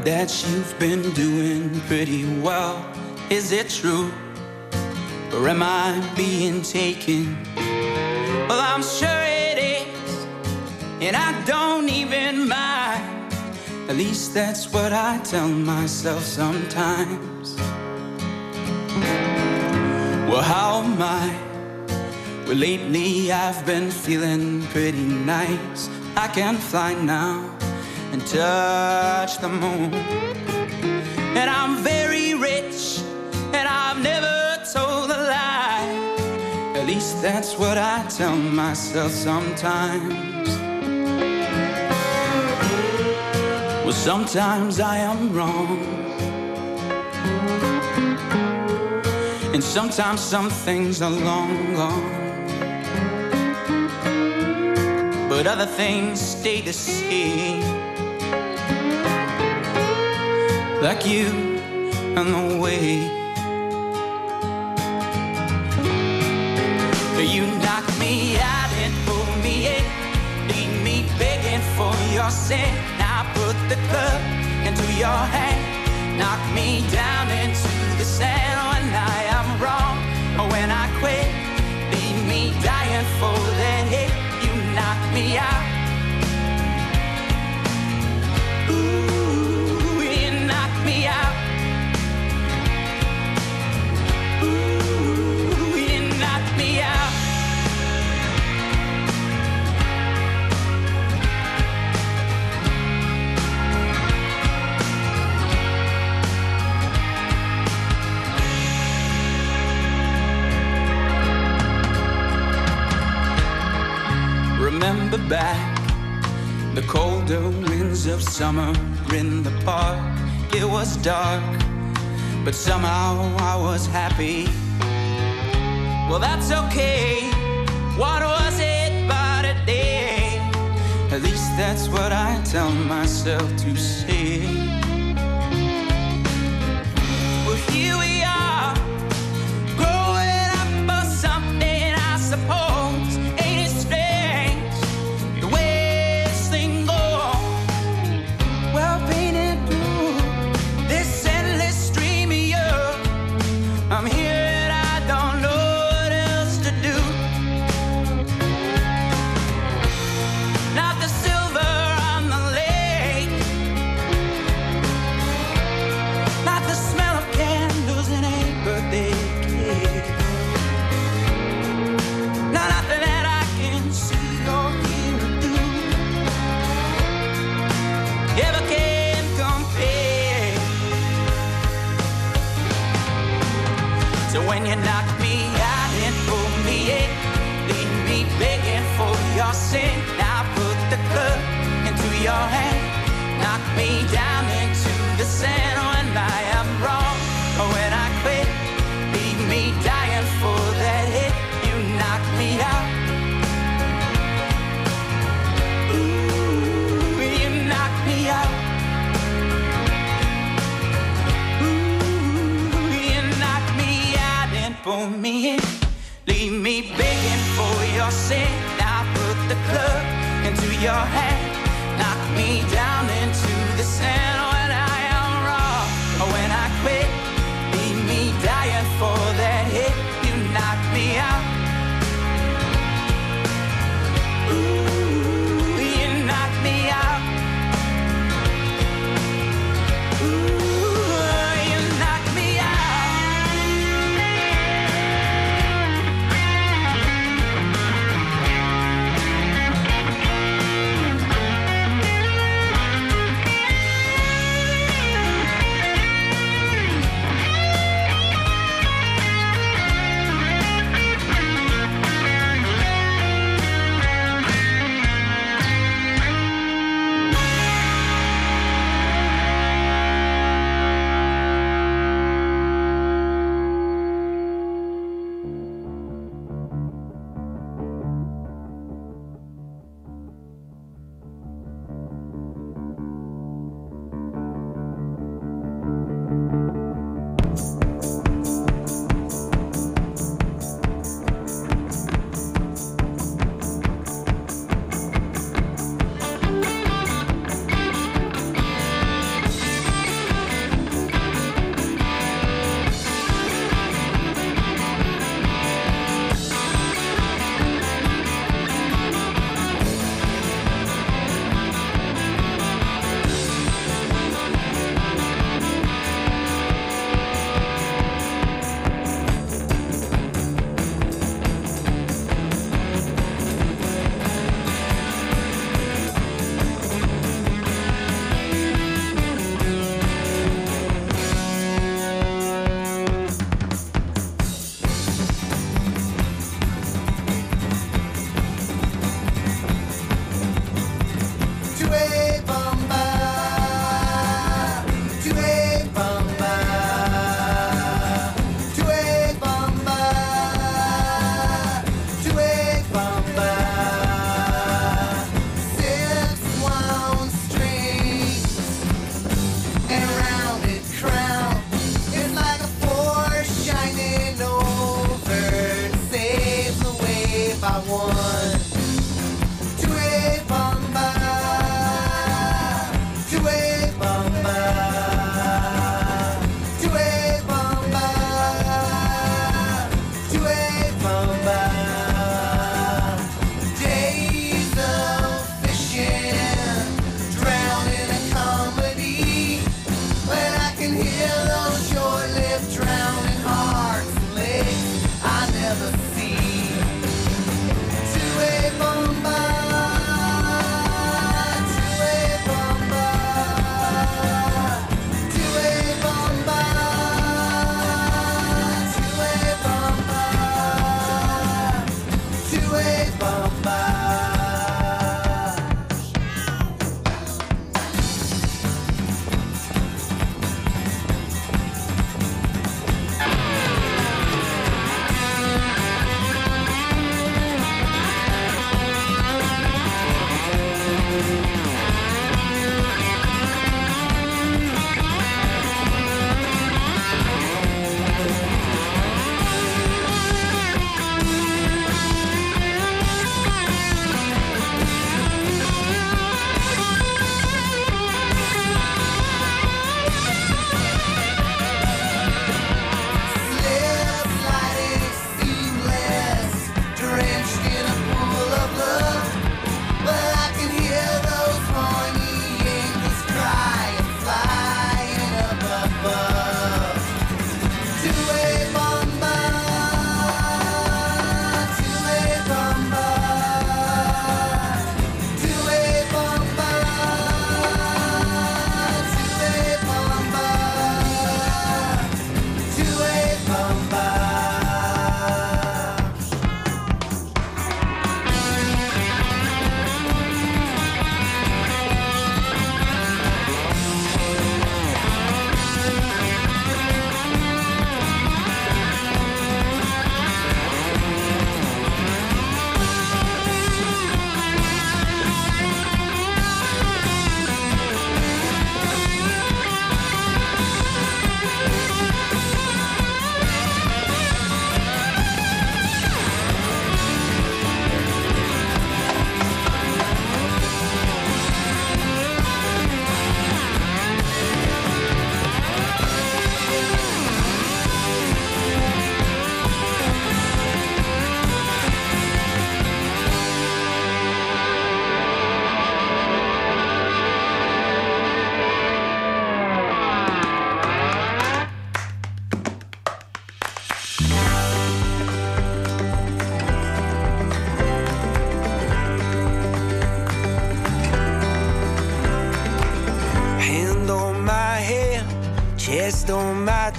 that you've been doing pretty well. Is it true? Or am I being taken? Well, I'm sure it is, and I don't even mind. At least that's what I tell myself sometimes. Well, how am I? Well, lately I've been feeling pretty nice. I can fly now and touch the moon. And I'm very rich, and I've never told a lie. At least that's what I tell myself sometimes. Well, sometimes I am wrong, and sometimes some things are long gone, but other things stay the same. Like you and the way you knock me out and pull me in, leave me begging for your sin. Now put the club into your hand, knock me down into the sand. When I am wrong or when I quit, leave me dying for that hit. You knock me out. Ooh, you knock me out. Ooh, you knock me out. Remember back, the colder winds of summer in the park. It was dark, but somehow I was happy. Well, that's okay. What was it but a day? At least that's what I tell myself to say. Well, here we are, growing up for something, I suppose. Ain't it strange the way this thing goes? Well, painted through this endless stream of you, I'm here and I don't know what else to do. Not the silver on the lake, not the smell of candles in a birthday cake, not nothing that I can see or hear or do ever can compare. So when you knock me out and pull me in, leave me begging for your sin. Now put the club into your hand, knock me down into the sand. When I am wrong or when I quit, leave me dying for that hit. You knock me out. Ooh, you knock me out. Ooh, you knock me out and pull me in, leave me begging for your sin. Now put the club into your hand, knock me down into the sand. When I am wrong or when I quit, leave me dying for that hit. You knock me out. Ooh, you knock me out. Ooh, you knock me out.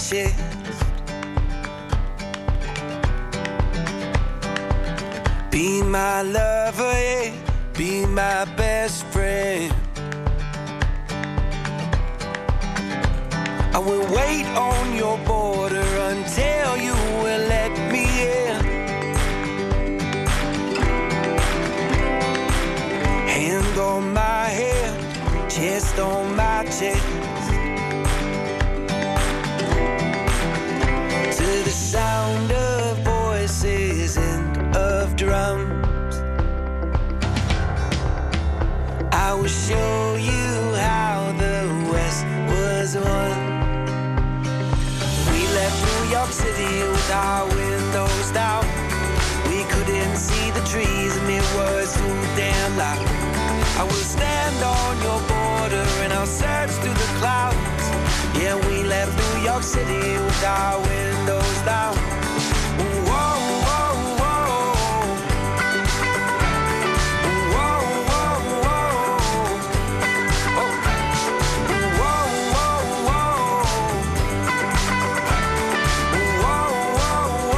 chest. Be my lover, yeah, be my best friend. I will wait on your border until you will let me in. Hand on my head, chest on my chest. To the sound of voices and of drums, I will show you how the West was won. We left New York City with our windows down. We couldn't see the trees and it was too damn loud. I will stand on your border and I'll search through the clouds. Yeah, we left New York City with our windows down. Whoa, whoa, whoa. Whoa, whoa, whoa. Oh. Whoa, whoa, whoa. Whoa, whoa,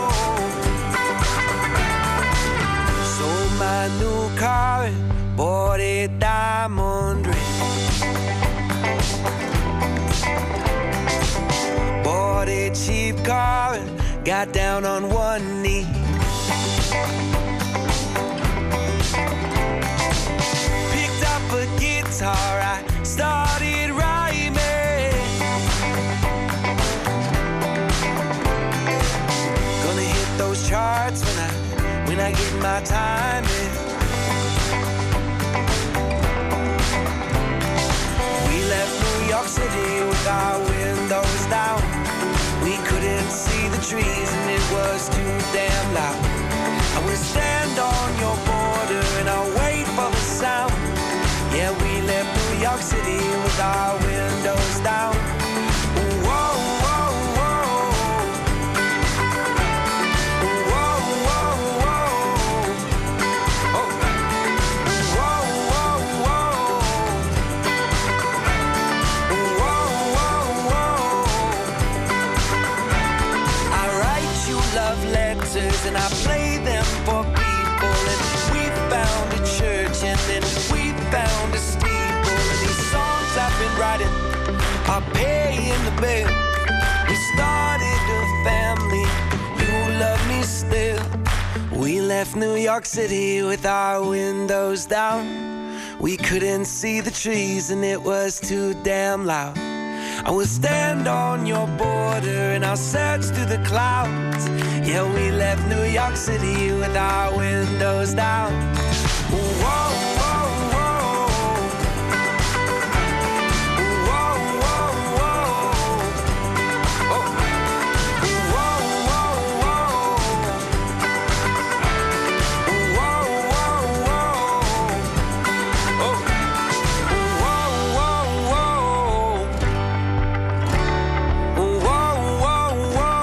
whoa. Sold my new car and bought a diamond ring. Bought a cheap car and got down on one knee. Picked up a guitar, I started rhyming. Gonna hit those charts when I get my time in. We left New York City with our windows down. We couldn't see the trees and it was too damn loud. I will stand on your border and I'll wait for the sound. Yeah, we left New York City with our windows down. Whoa, whoa, whoa. Whoa, whoa, whoa. Oh. Whoa, whoa, whoa. Whoa, whoa, whoa. I write you love letters and I play them for people. And we found a church and then we found a steeple. And these songs I've been writing are paying the bill. We started a family, you love me still. We left New York City with our windows down. We couldn't see the trees and it was too damn loud. I will stand on your border and I'll search through the clouds. Yeah, we left New York City with our windows down. Whoa, whoa, whoa. Whoa, whoa, whoa. Oh. Whoa, whoa, whoa. Whoa, whoa, whoa. Oh. Whoa, whoa, whoa. Whoa, whoa, whoa.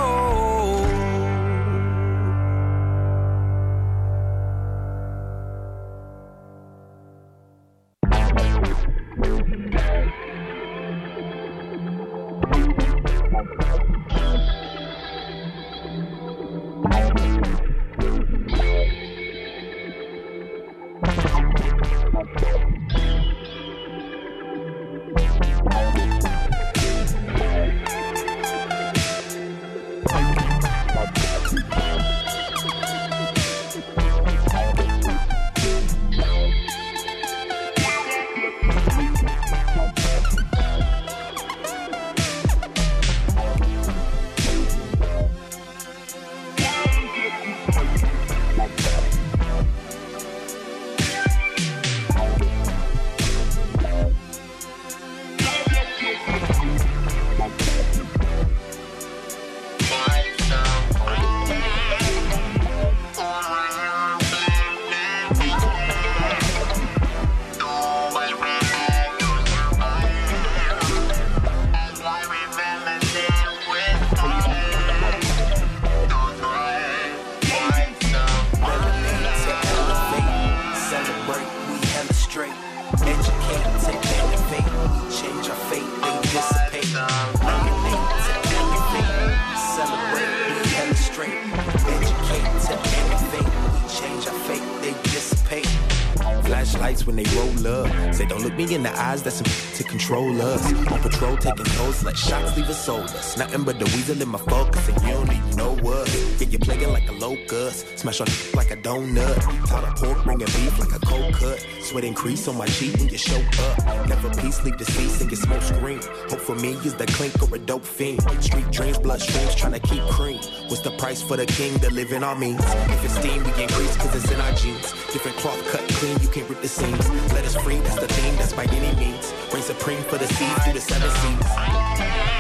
lights when they roll up. Say, don't look me in the eyes, that's to control us. On patrol, taking toes, let shots leave us soulless. Nothing but the weasel in my focus, and you don't even know what. Yeah, you're playing like a locust. Smash on like a donut. Tot of pork, bringing beef like a cold cut. Sweat increase on my cheek when you show up. Never peace, leave deceased and get smoke screen. Hope for me is the clink or a dope fiend. Street dreams, bloodstreams, trying to keep cream. What's the price for the king to live in our means? If it's steam, we increase cause it's in our genes. Different cloth cut clean, you can't rip the seams. Let us free, that's the theme, that's by any means. Reign supreme for the seas through the 7 seas.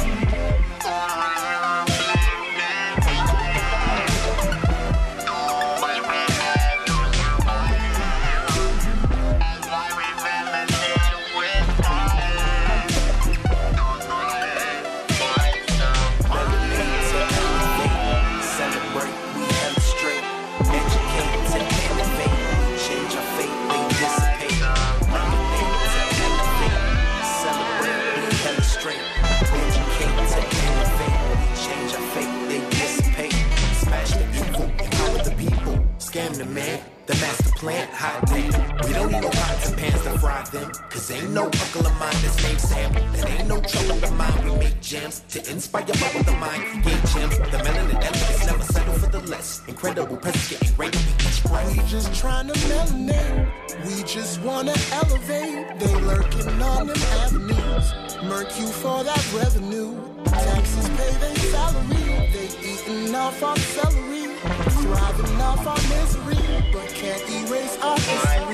Scam the man, the master plan, hot damn. We don't need no pots and pans to fry them. Cause ain't no uncle of mine that's named Sam. That ain't no trouble of mine, we make jams. To inspire bubble the mind, create gems. The melanin elements never settle for the less. Incredible presence getting greater with each breath. We just trying to melanate. We just wanna elevate. They lurking on them avenues. Murk you for that revenue. Taxes pay their salary. They eating off our celery. Thriving off our misery, but can't erase our history.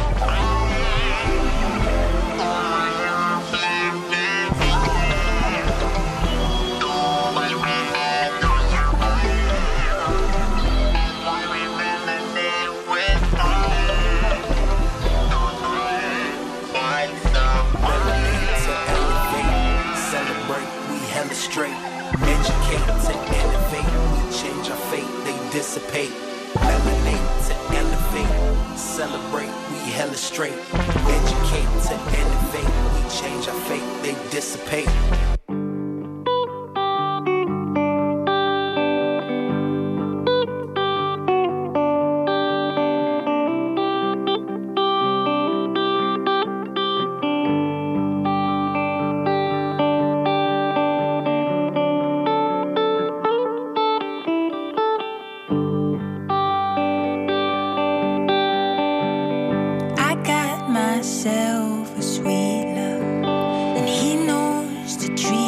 Straight, educate to innovate, we change our fate, they dissipate. Melanate to elevate, celebrate, we hella straight. Educate to innovate, we change our fate, they dissipate. Myself a sweet love, and he knows the treat.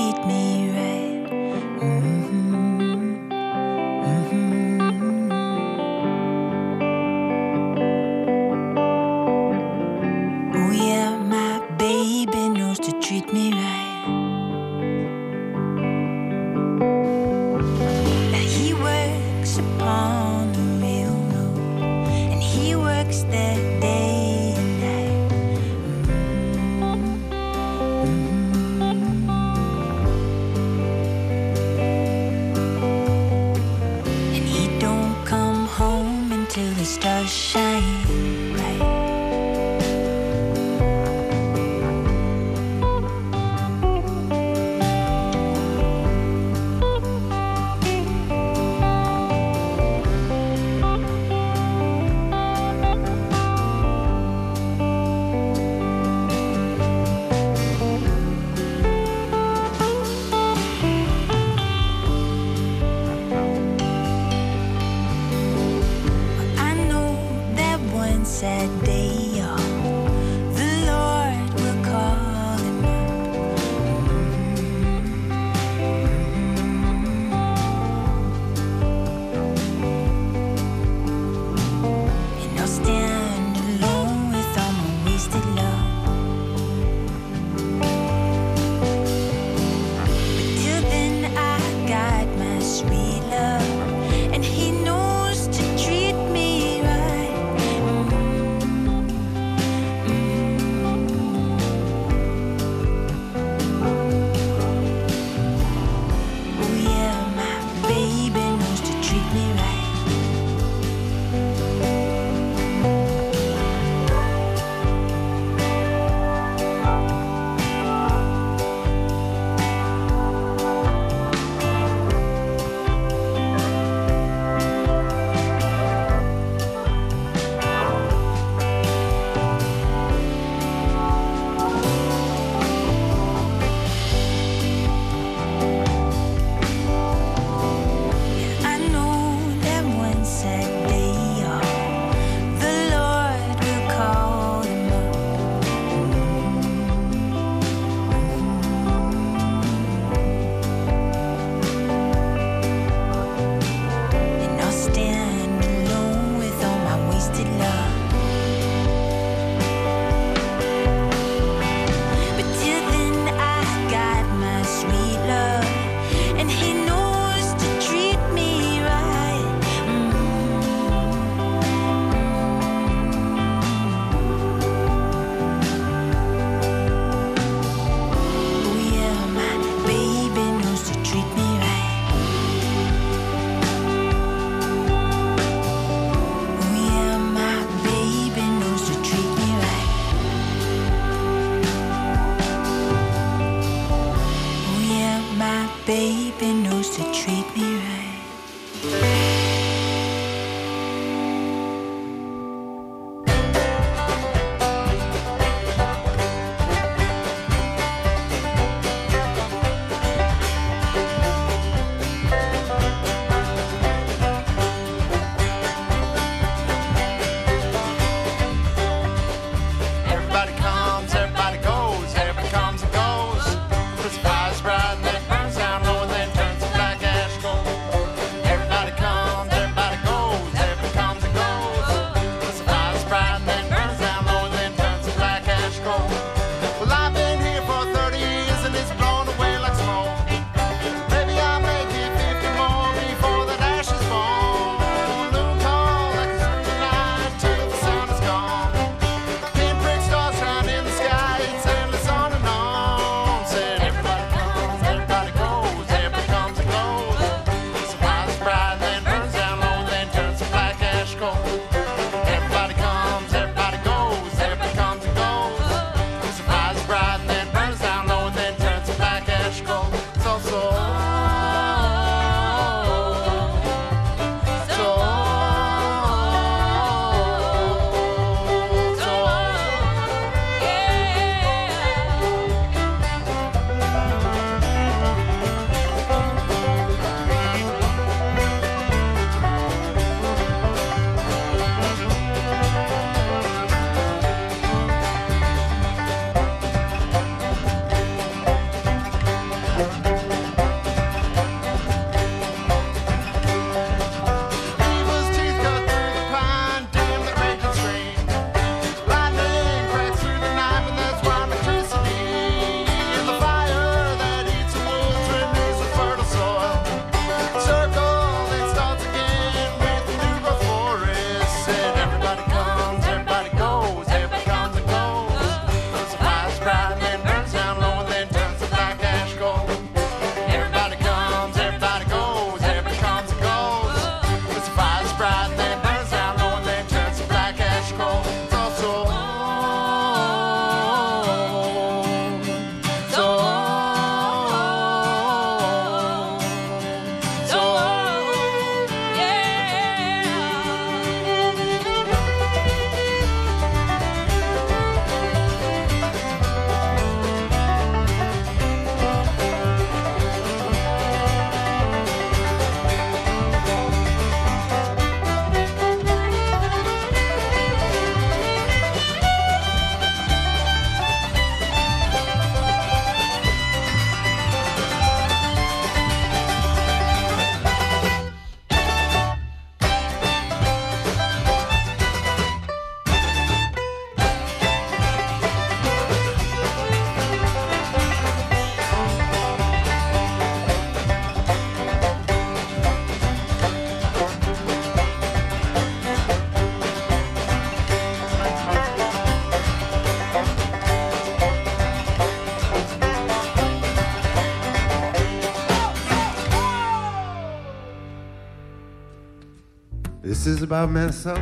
This is about Minnesota.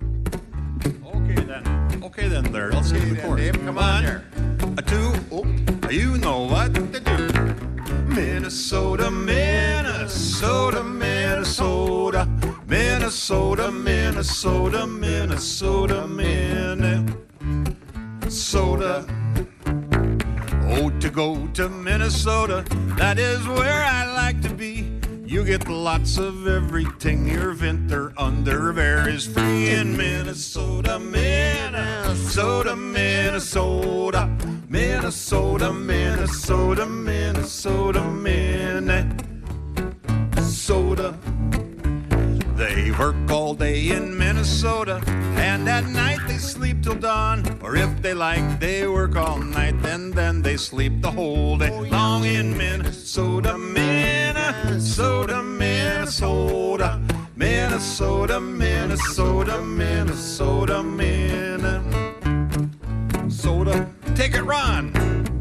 Okay then, there. Let's get to the chorus. Dave, come on there. A two. Oh, you know what to do. Minnesota, Minnesota, Minnesota, Minnesota, Minnesota, Minnesota, Minnesota. Oh, to go to Minnesota, that is where I like to be. You get lots of everything. Your winter underwear is free in Minnesota, Minnesota, Minnesota, Minnesota, Minnesota, Minnesota, Minnesota. They work all day in Minnesota, and at night they sleep till dawn. Or if they like, they work all night, and then they sleep the whole day long in Minnesota, Minnesota, Minnesota, Minnesota, Minnesota, Minnesota, Minnesota. Take it, Ron.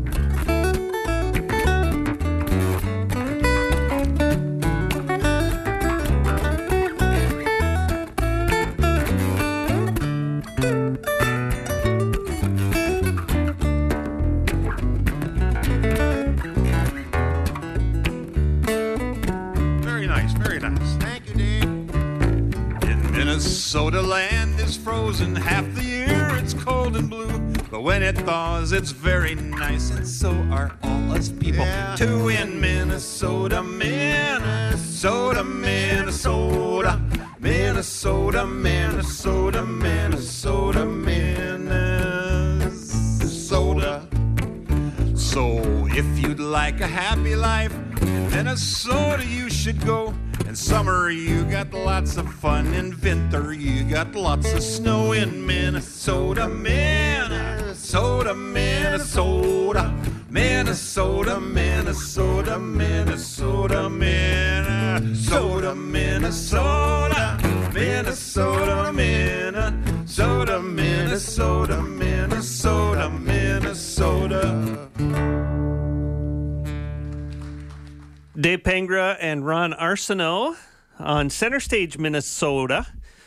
Minnesota land is frozen half the year, it's cold and blue. But when it thaws, it's very nice, and so are all us people too in Minnesota, Minnesota, Minnesota, Minnesota, Minnesota, Minnesota, Minnesota. So if you'd like a happy life, in Minnesota you should go. In summer you got lots of fun, in winter you got lots of snow in Minnesota, Minnesota, Minnesota, Minnesota, Minnesota, Minnesota, Minnesota, Minnesota, Minnesota, Minnesota, Minnesota, Minnesota, Minnesota. Dave Pangra and Ron Arsenault on Center Stage, Minnesota.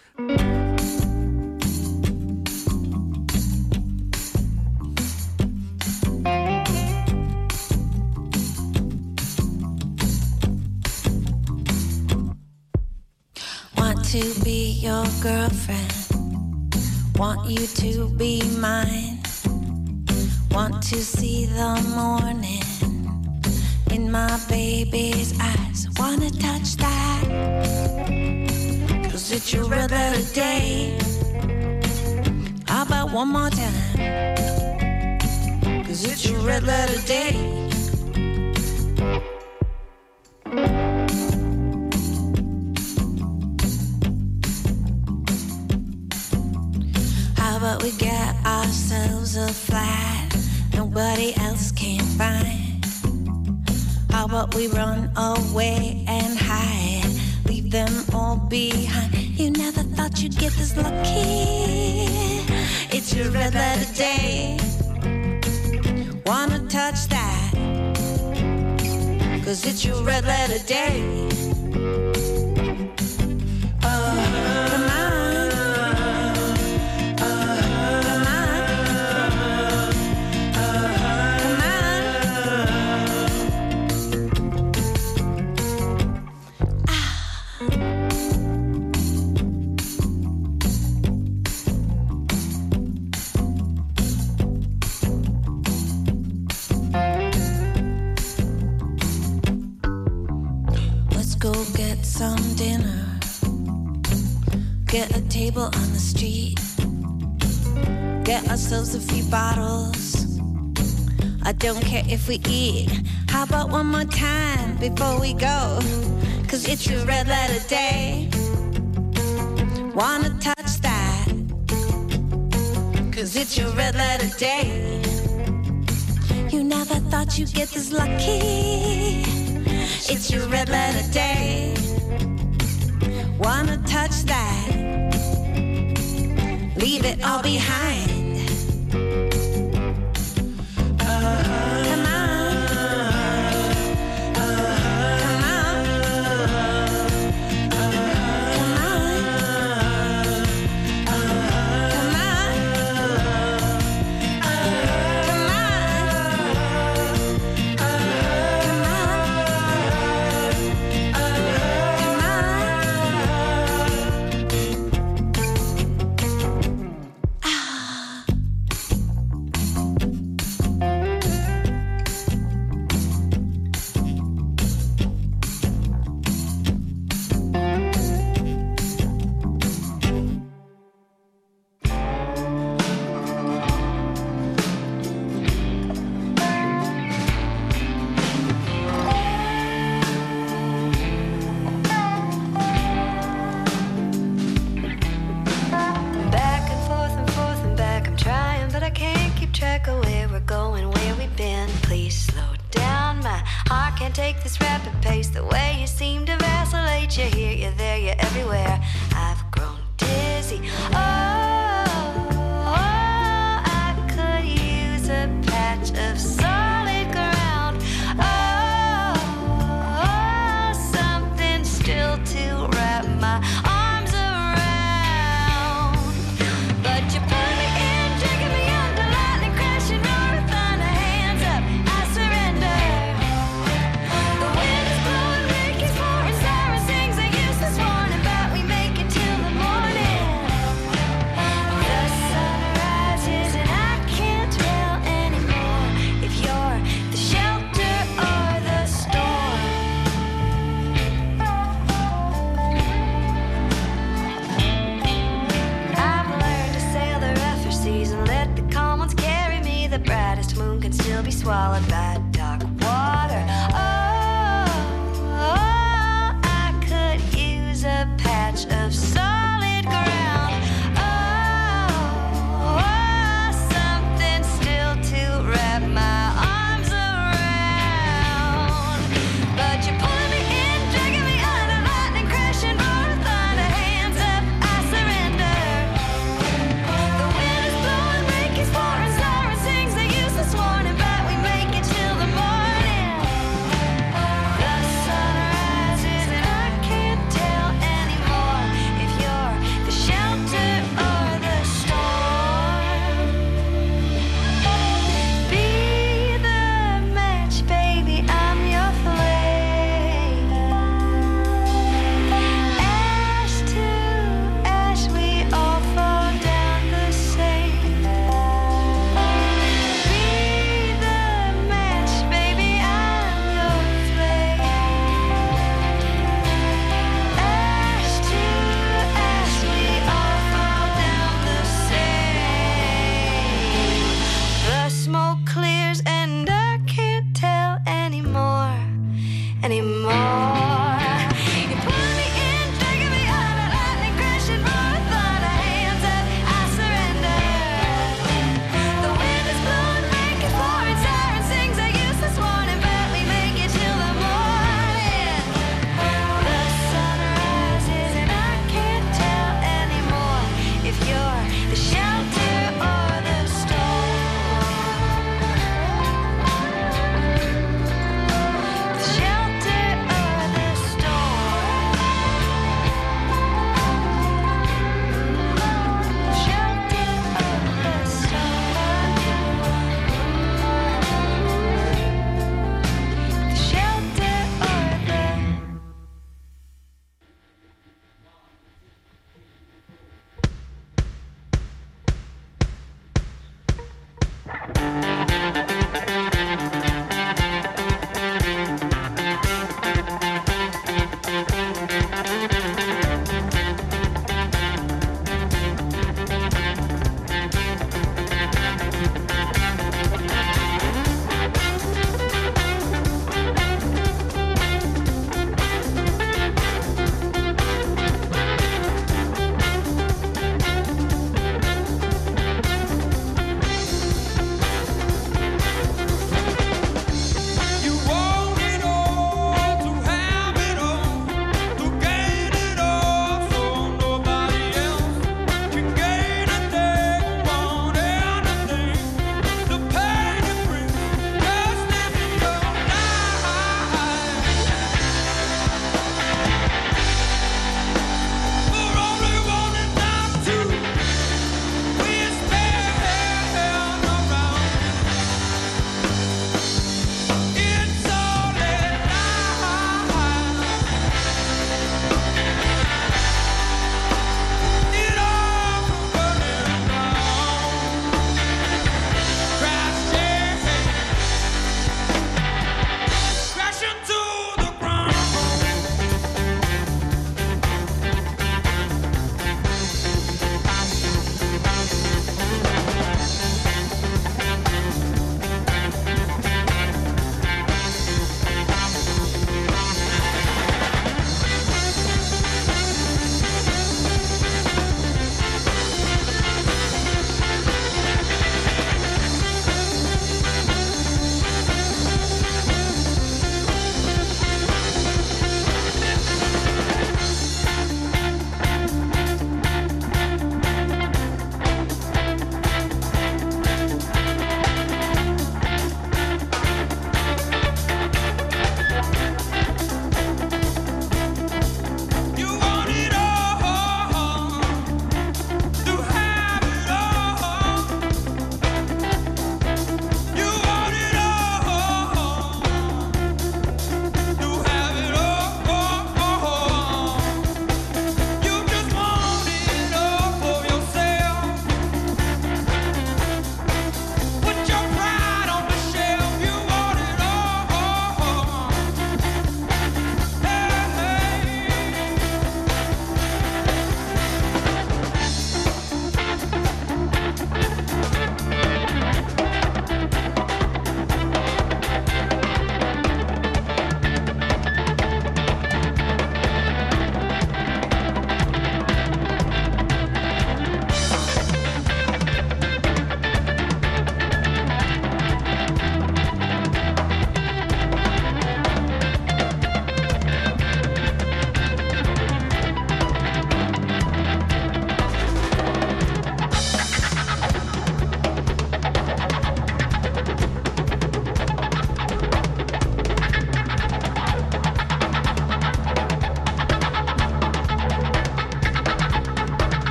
Want to be your girlfriend. Want you to be mine. Want to see the morning in my baby's eyes. Wanna touch that? 'Cause it's your red letter day. How about one more time? 'Cause it's your red letter day. How about we get ourselves a flat nobody else can find? How about we run away and hide, leave them all behind? You never thought you'd get this lucky. It's your red letter day. Wanna touch that? 'Cause it's your red letter day. Come on. Some dinner, get a table on the street, get ourselves a few bottles. I don't care if we eat. How about one more time before we go? 'Cause it's your red letter day. Wanna touch that? 'Cause it's your red letter day. You never thought you'd get this lucky. It's your red letter day. Wanna touch that? Leave it all behind. Come on. Come on. Come on. you're there, you're everywhere. I've grown dizzy. Oh, I could use a patch of solid ground. Oh, something still to wrap my arms around. But you pull me in, dragging me under, lightning crashing, roar of thunder, hands up, I surrender. The wind is blowing, rain keeps pouring, siren sings a useless warning, but we make it till the morning. The sun rises and I can't tell anymore if you're the shelter or the storm. I've learned to sail the rougher seas and let the calm ones carry me. The brightest moon can still be swallowed by dark water. Oh, I could use a patch of solid ground. Oh, something still to wrap my arms around. But you pull me in, dragging me under, lightning crashing, roar of thunder, hands up, I surrender. The wind is blowing, rain keeps pouring, siren sings a useless warning, but we make it till the morning. The sun rises and I can't tell anymore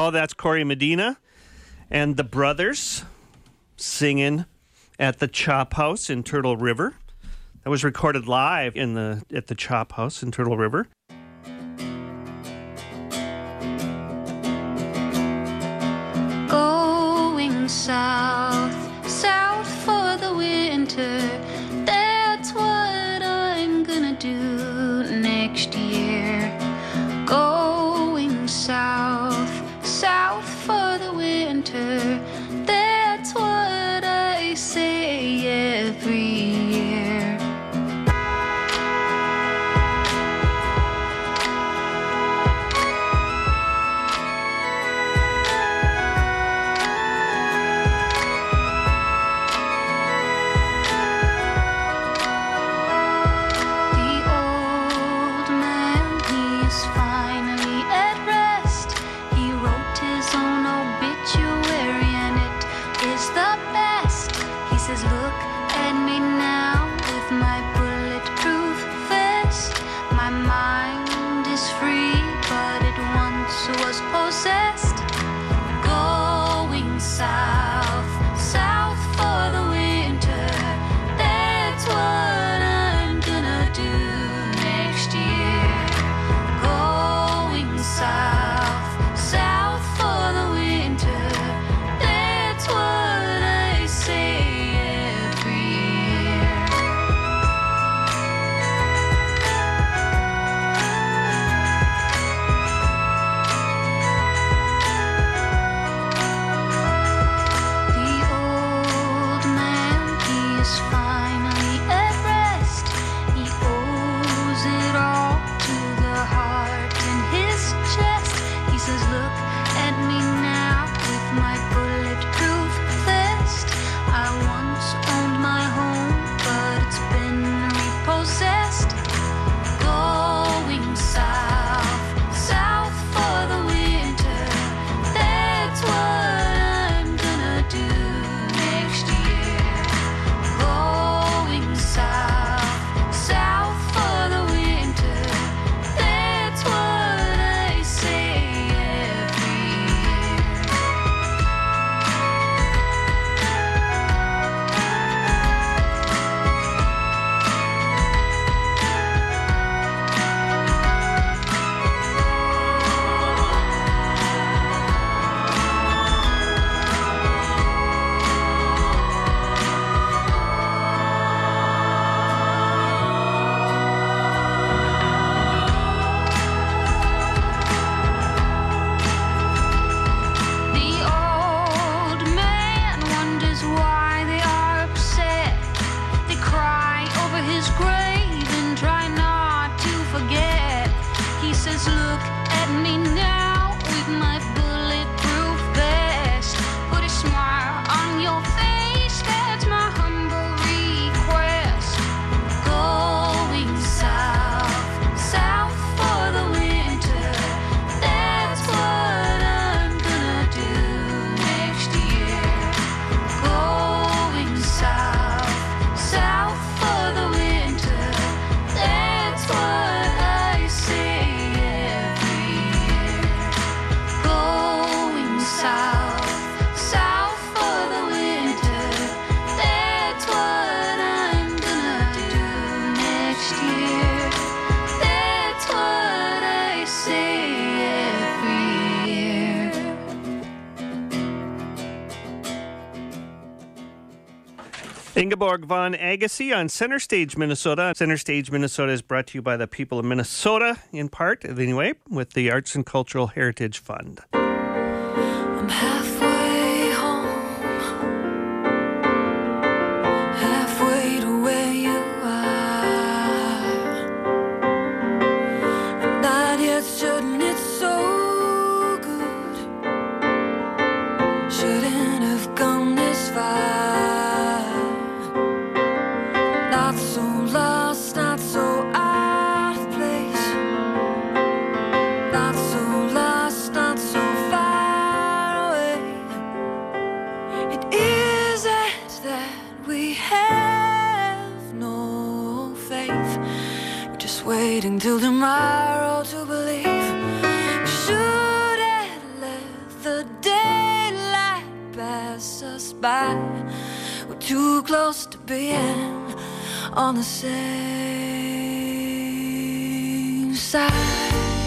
Oh, that's Corey Medina and the Brothers singing at the Chop House in Turtle River. That was recorded live at the Chop House in Turtle River. Going south, south for the winter. That's what I'm gonna do next year. Going south, south for the winter. That's what I say every year. Ingeborg von Agassi on Center Stage, Minnesota. Center Stage, Minnesota is brought to you by the people of Minnesota, in part, anyway, with the Arts and Cultural Heritage Fund. I'm halfway home, halfway to where you are. I'm not yet certain it's so good. Shouldn't have come this far. Not so lost, not so out of place. Not so lost, not so far away. It isn't that we have no faith. We're just waiting till tomorrow to believe. We should have left by. We're too close to being on the same side.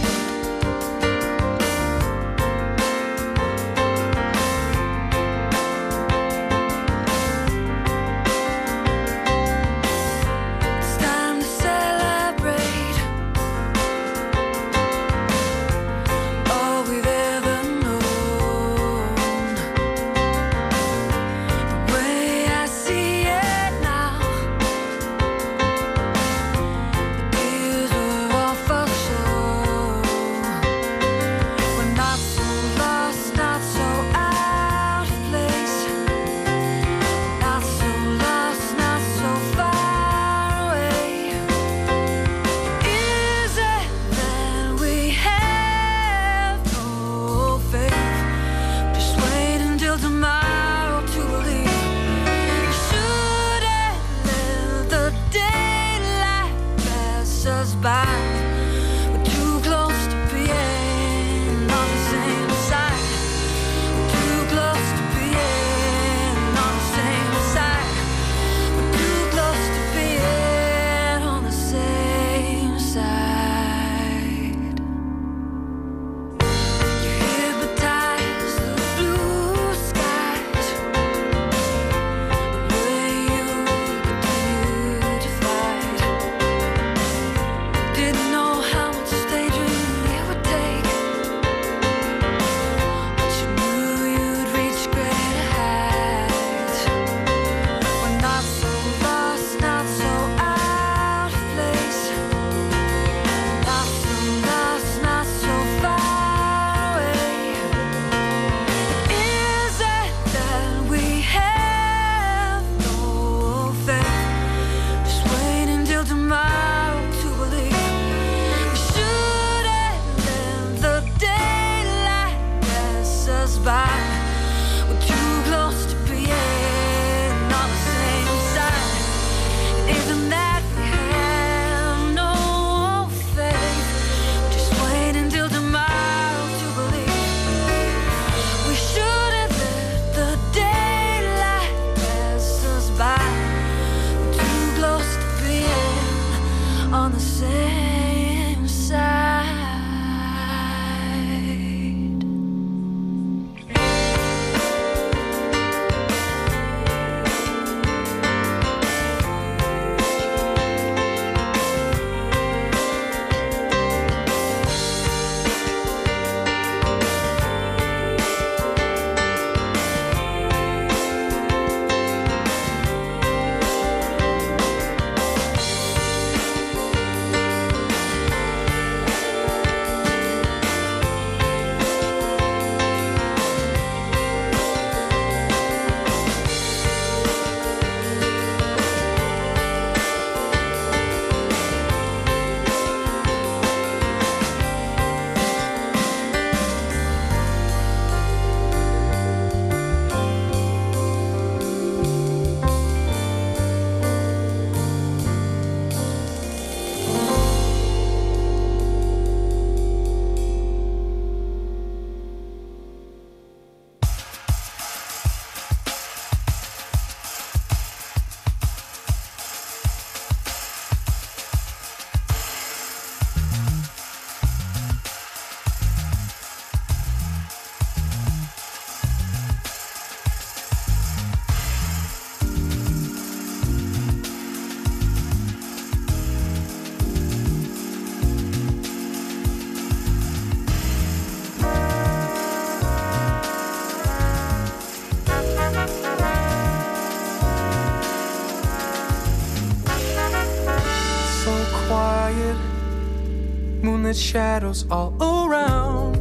Moonlit shadows all around.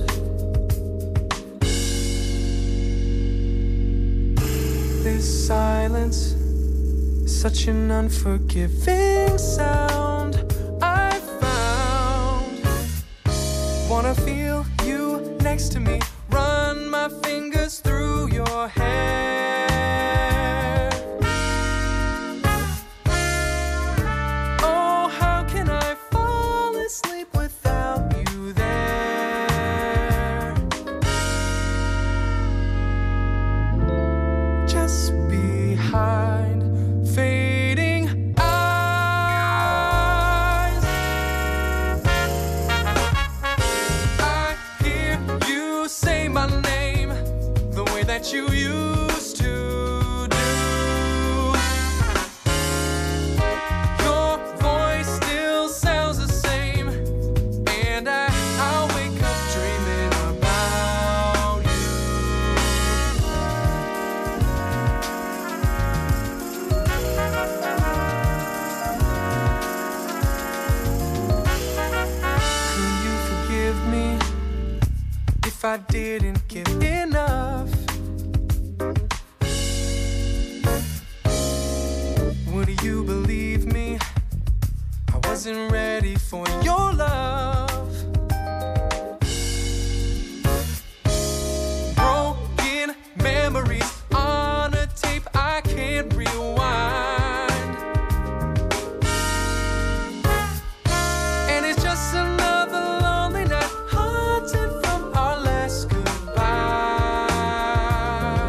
This silence is such an unforgiving sound. I found. Wanna feel you next to me. Run my fingers through your hair. Oh, how can I fall asleep without you there? just behind fading eyes. I hear you say my name the way that you used to do. Your voice still sounds the same, and I'll wake up dreaming about you. Can you forgive me if I didn't give enough? Would you believe me? I wasn't ready for your love. Broken memories on a tape I can't rewind. And it's just another lonely night haunted from our last goodbye.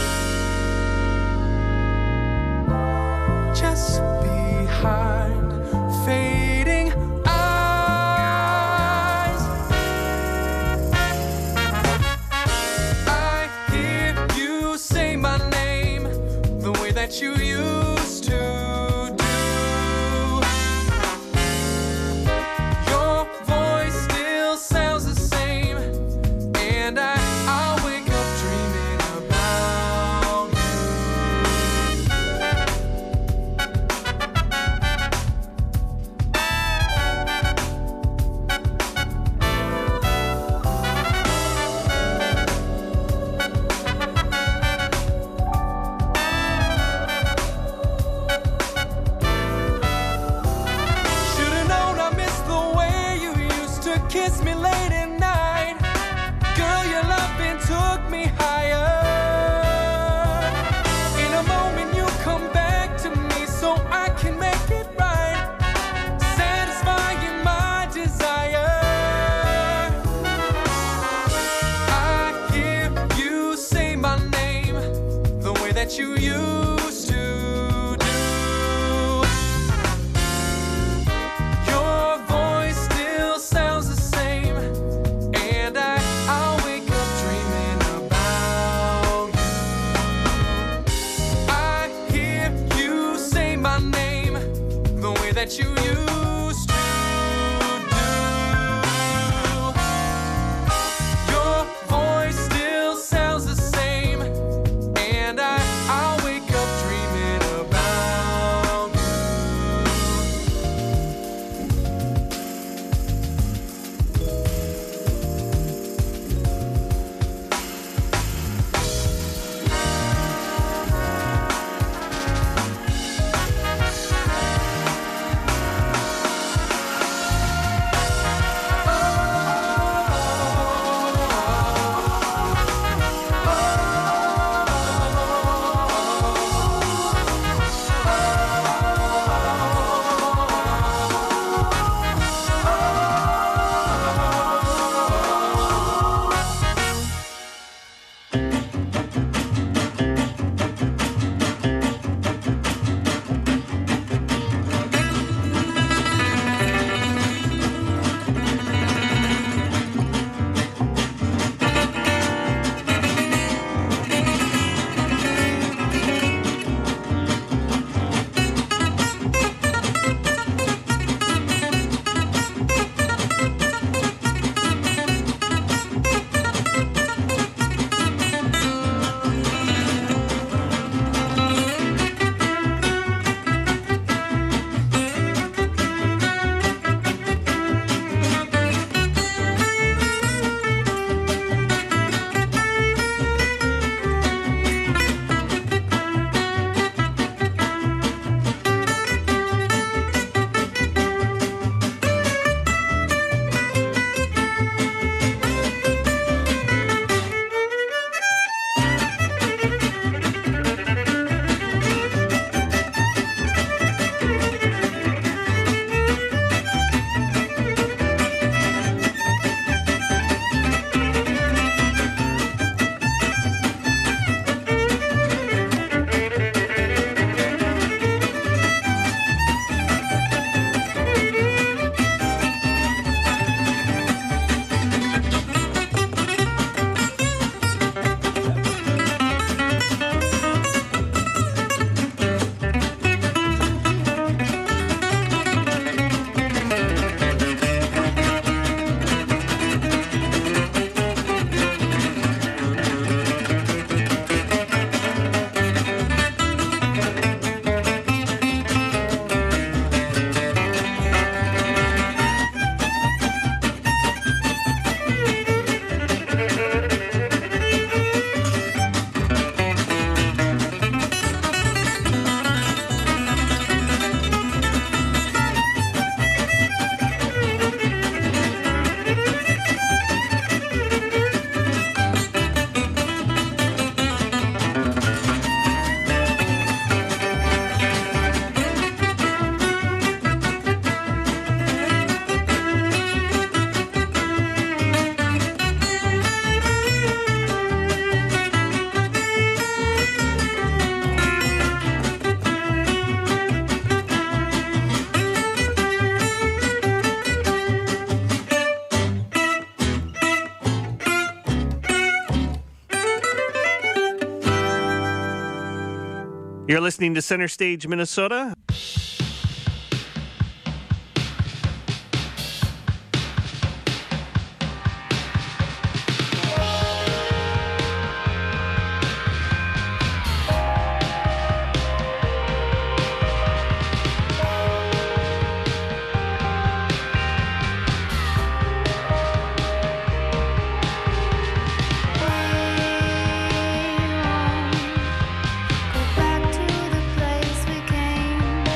Just behind fading eyes, I hear you say my name the way that you used to do. Your voice still sounds the same, and I'll wake up dreaming about you. Should've known I missed the way you used to kiss me late at night. Girl, your loving took me higher. In a moment you come back to me so I can make it right, satisfying my desire. I hear you say my name the way that you used to do. Your voice still sounds the same, and I'll wake up dreaming about you. I hear you say my name the way that you used to do. Your voice still sounds the same, and I'll wake up dreaming about you. You're listening to Center Stage, Minnesota. Back to the place we came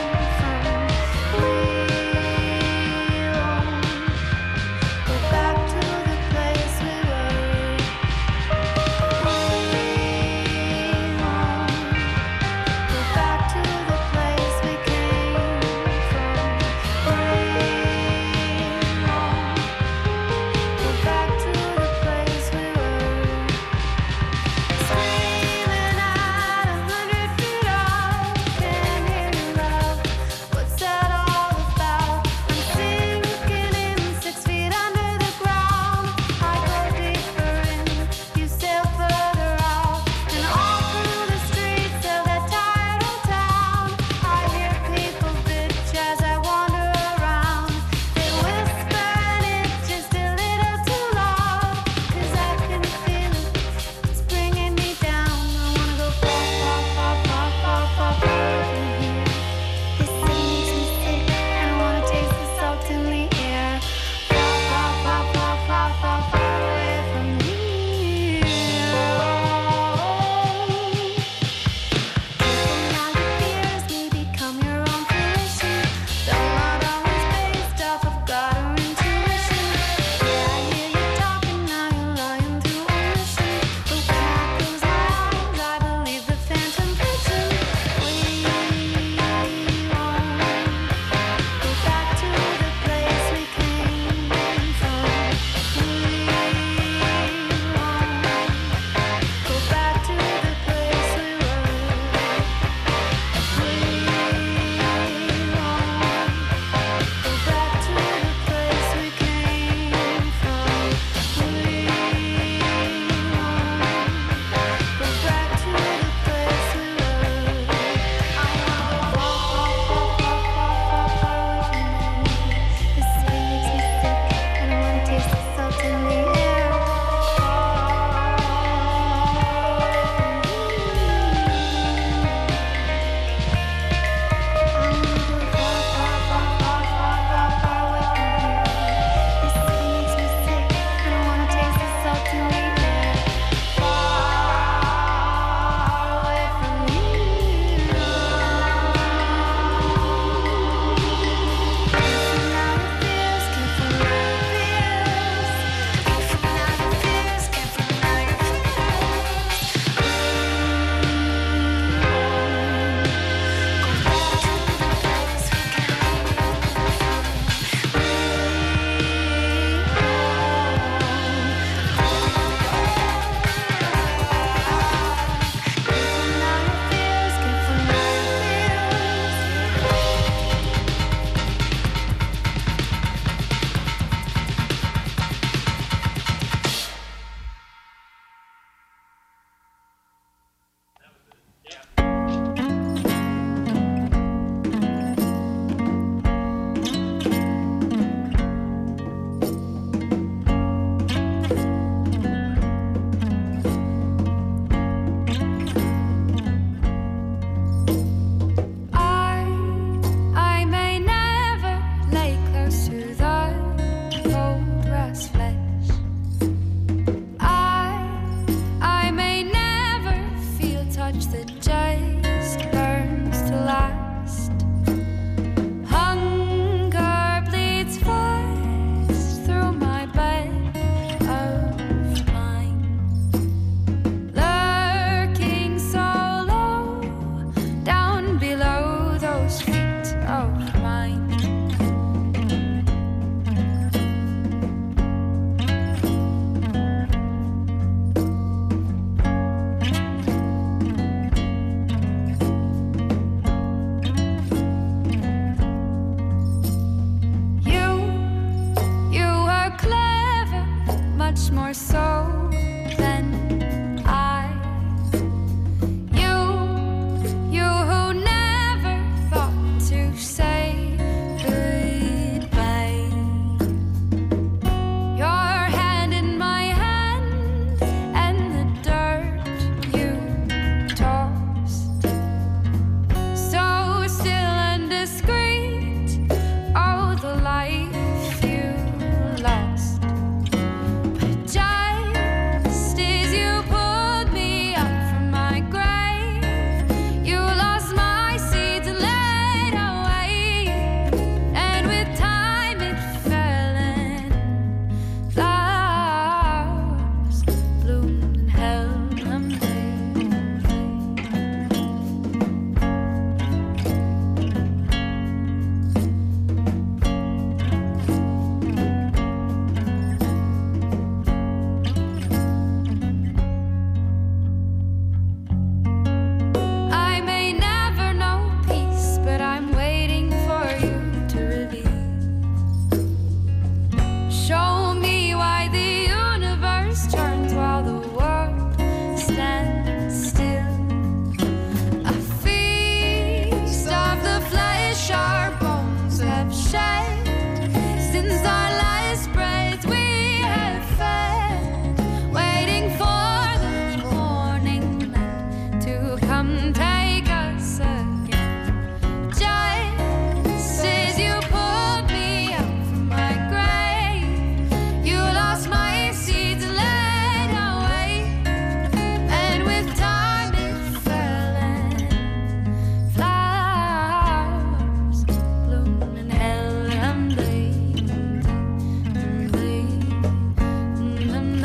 will come take us again. Just as you pulled me up from my grave, you lost my seeds laid away, and with time it fell and flowers bloomed and held and blazed and blazed and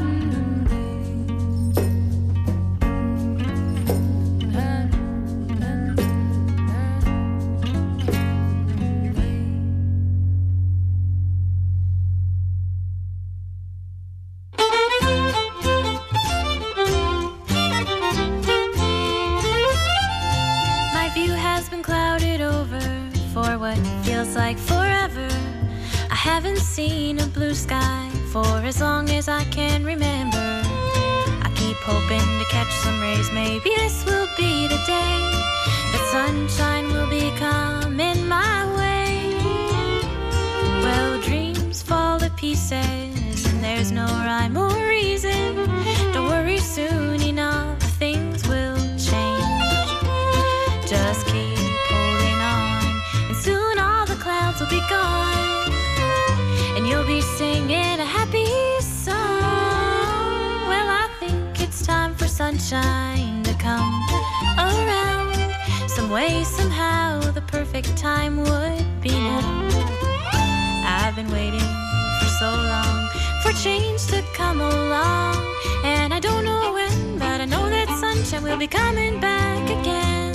My view has been clouded over for what feels like forever. I haven't seen a blue sky for as long as I can remember. I keep hoping to catch some rays. Maybe this will be the day that sunshine will be coming my way. Well, dreams fall to pieces and there's no rhyme or reason. Don't worry, soon enough things will change. Just keep holding on, and soon all the clouds will be gone, and you'll be singing a happy song. Well, I think it's time for sunshine to come around. Some way, somehow, the perfect time would be now. I've been waiting for so long for change to come along, and I don't know when, but I know that sunshine will be coming back again.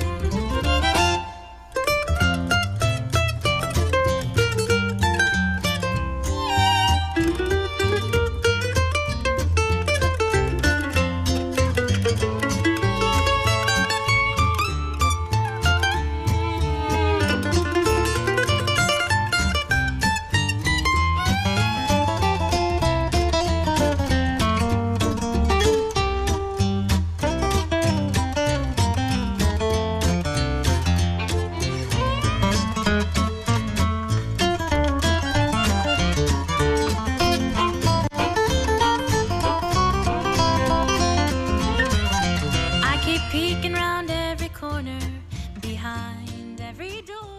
I keep peeking round every corner, behind every door.